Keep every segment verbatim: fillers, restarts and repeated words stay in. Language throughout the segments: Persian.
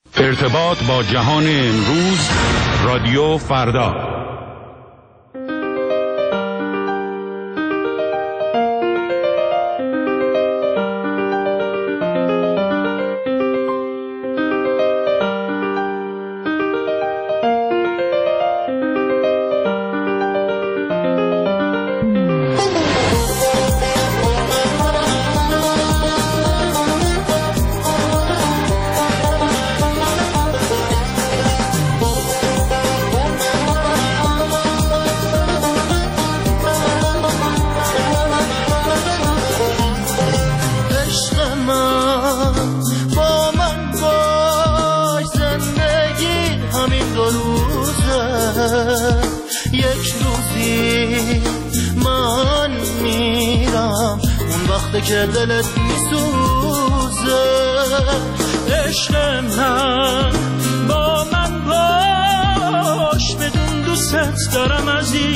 ارتباط با جهان امروز، رادیو فردا. یک روزی من میرم اون وقت که دلت میسوزه. عشق من با من باش، بدون دوست دارم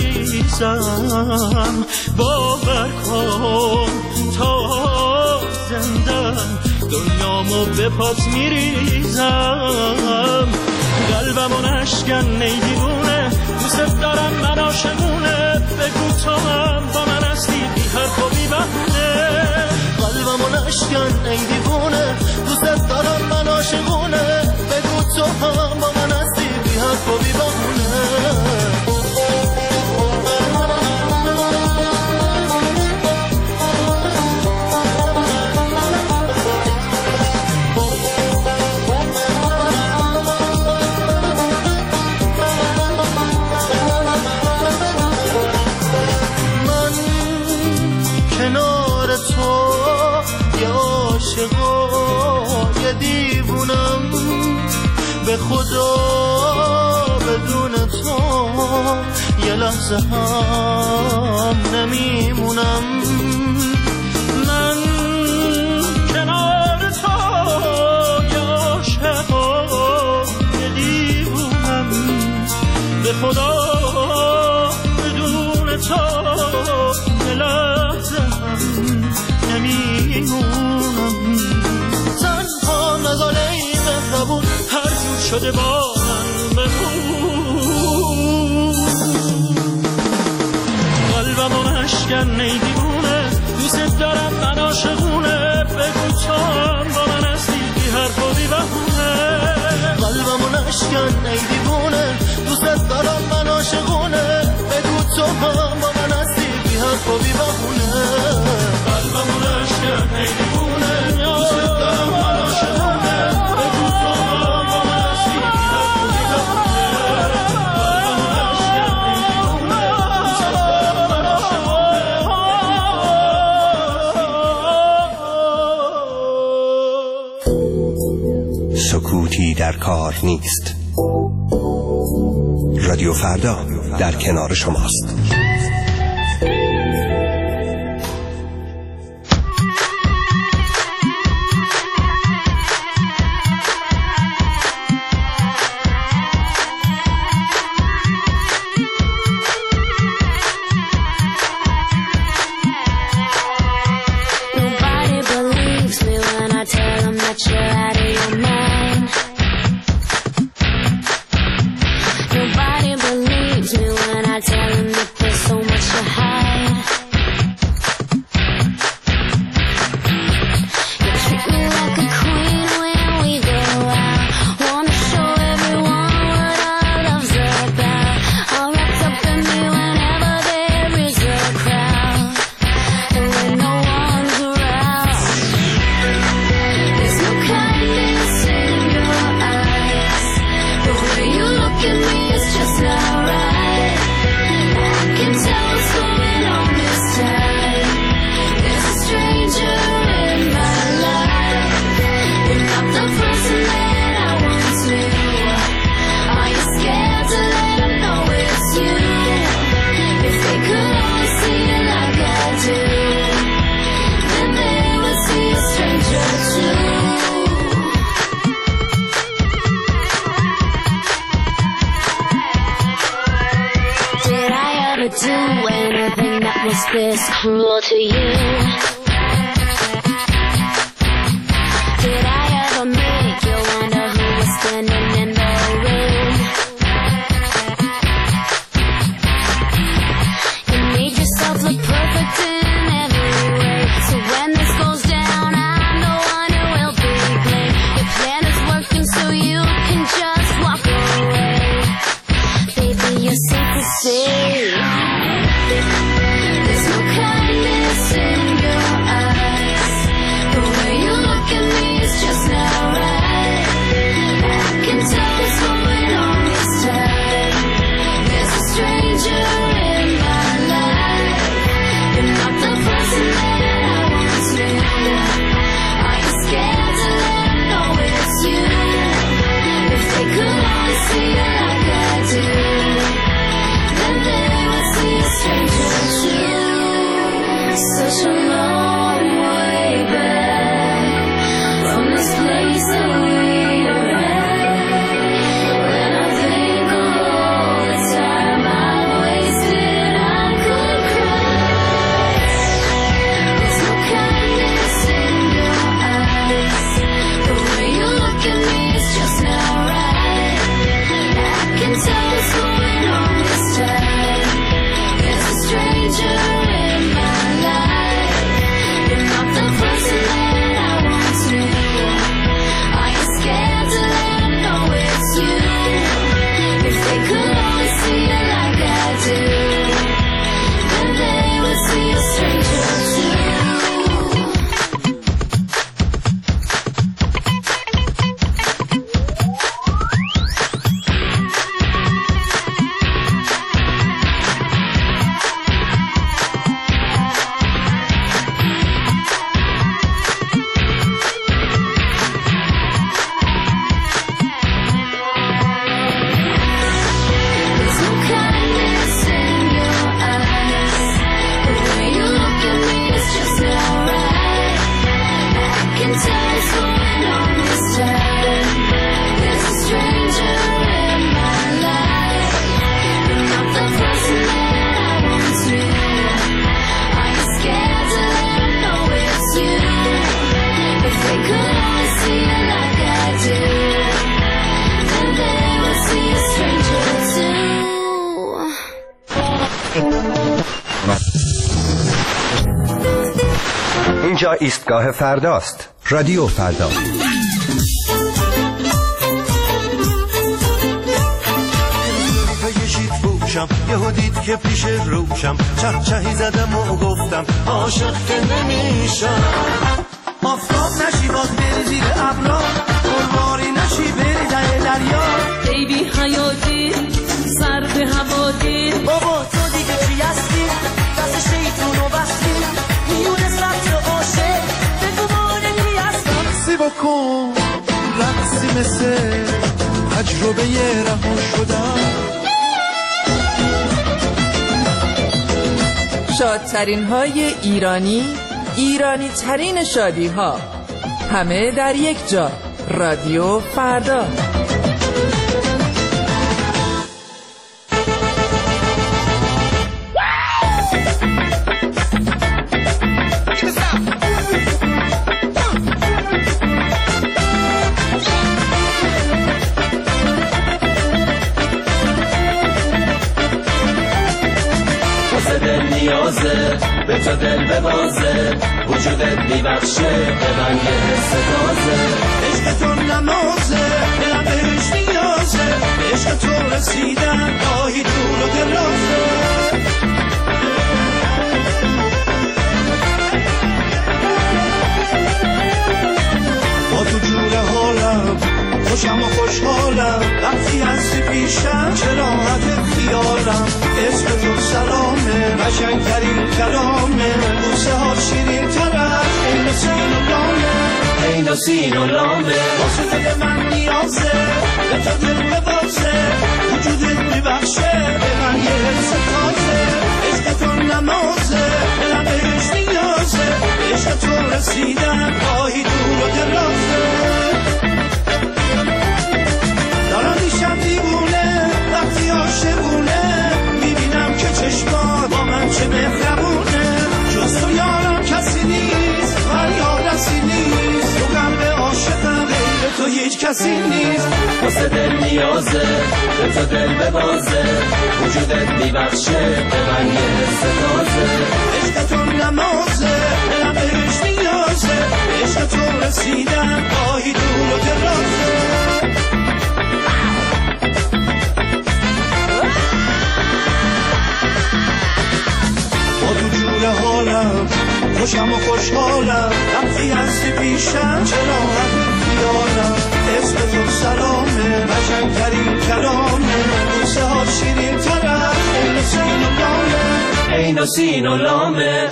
عزیزم. باور کن تا زندم دنیامو به پات میریزم. قلبمو نشکن ای دیوونه، دوست دارم من عاشقونه. بگو تو هم با من هستی بی حرف و بی بهونه. قلبمو نشکن ای دیوونه، دوست دارم من عاشقونه. بگو تو هم با من هستی بی حرف و بی بهونه. یه دیوونم به خدا، بدون تو یه لحظه هم نمیمونم. من کنار تو یه عاشقم، یه دیوونم به خدا، بدون تو یه لحظه هم نمیمونم. تنها نزاله ای مهربون هر جور شده با من بخون. قلبمو نشکن ای دیوونه، دوست دارم من عاشقونه. بگو تو هم با من هستی بی حرف و بی بهونه. قلبمو نشکن ای دیوونه، دوست دارم من عاشقونه. بگو تو هم با من هستی بی حرف و بی بهونه. قلبمو نشکن ای دیوونه، دوست دارم من عاشقونه. بگو تو هم با من هستی بی حرف و بی بهونه. قلبمو نشکن ای دیوونه، دوست دارم من عاشقونه. سکوتی در کار نیست. رادیو فردا در کنار شماست. This cruel to you? Did I ever make you wonder who was the اینجا ایستگاه فرداست. رادیو فردا. یهو دید که پیش روشم چه چهی زدم و گفتم عاشق که نمیشم. آفتاب نشی باز بری زیر ابرا، قرباری نشی بری در دریا. ای بی حیاتی سر به هوادی، بابا تو دیگه چی هستی؟ دست شیطونو بستی میونه سبت عاشق بگو مانه کی هستم. سی بکن رقصی مثل تجربه رها شدم. شادترین های ایرانی، ایرانی ترین شادی ها، همه در یک جا. رادیو فردا. به تو دل ببازه، وجودت میبخشه به من یه حس تازه. عشق تو نمازه، دلم بهش نیازه، عشق تو رسیدن گاهی دور و درازه. با تو جور حالم خوشم و خوشحالم، وقتی هستی پیشم چه راحت خیالم. اسم تو سلامه، قشنگترین کلامه، بوسه ها شیرین تره، این و سین و لامه، این و سین و لامه. واسه دل من نیازه، به تو دل ببازه، وجودت میبخشه به من یه حس تازه. عشق تو نمازه، دلم بهش نیازه، عشق تو رسیدن گاهی دور و درازه. دارم میشم دیوونه وقتی عاشقونه، میبینم که چشمات با من چه مهربونه. جز تو یارم کسی نیست، فریاد رسی نیست، تو قلب عاشقم غیر تو هیچ کسی نیست. واسه دل نیازه، به تو دل ببازه، وجودت میبخشه به من یه حس تازه. عشق تو نمازه، دلم بهش نیازه، عشق تو رسیدن گاهی دور و درازه. حالم خوشم و خوشحالم، وقتی هستی پیشم چه راحت خیالم. اسم تو سلامه، قشنگترین کلامه، بوسه ها شیرین تره، این و سین و لامه، این و سین و لامه.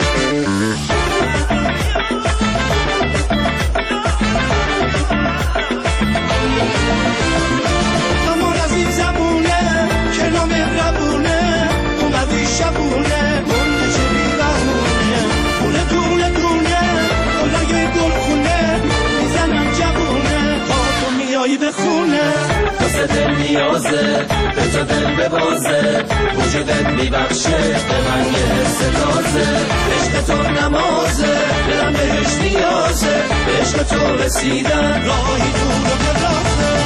نمار از این زبونه که نامهربونه، اومدی شبونه گنده چه بیرهونه، دونه دونه دونه گلای گلخونه، میزنم جوونه تا تو میایی به خونه. واسه دل نیازه، به تو دل ببازه، وجودت میبخشه به من یه حس تازه. عشق تو نمازه، دلم بهش نیازه، به عشق تو رسیدن راهی دور و درازه.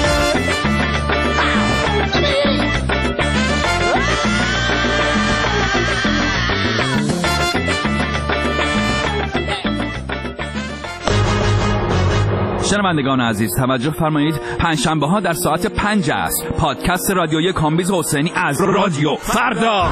شنوندگان عزیز توجه فرمایید، پنجشنبه ها در ساعت پنج است پادکست رادیویی کامبیز حسینی از رادیو فردا.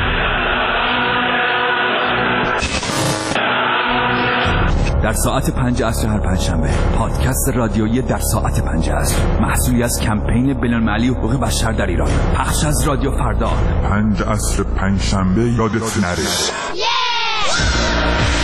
در ساعت پنج عصر هر پنجشنبه پادکست رادیویی در ساعت پنج عصر، محصولی از کمپین بین‌المللی حقوق بشر در ایران، پخش از رادیو فردا. پنج عصر پنجشنبه یادت نره.